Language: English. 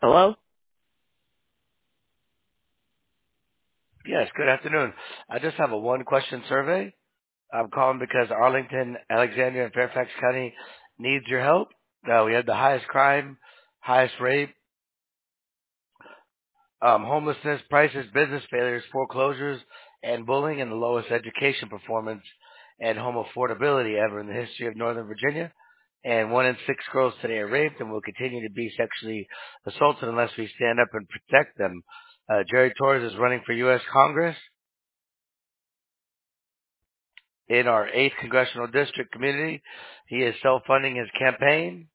Hello? Yes, good afternoon. I just have a one-question survey. I'm calling because Arlington, Alexandria, and Fairfax County needs your help. We had the highest crime, highest rape, homelessness, prices, business failures, foreclosures, and bullying, and the lowest education performance and home affordability ever in the history of Northern Virginia. And 1 in 6 girls today are raped and will continue to be sexually assaulted unless we stand up and protect them. Jerry Torres is running for U.S. Congress in our 8th congressional district community. He is self-funding his campaign.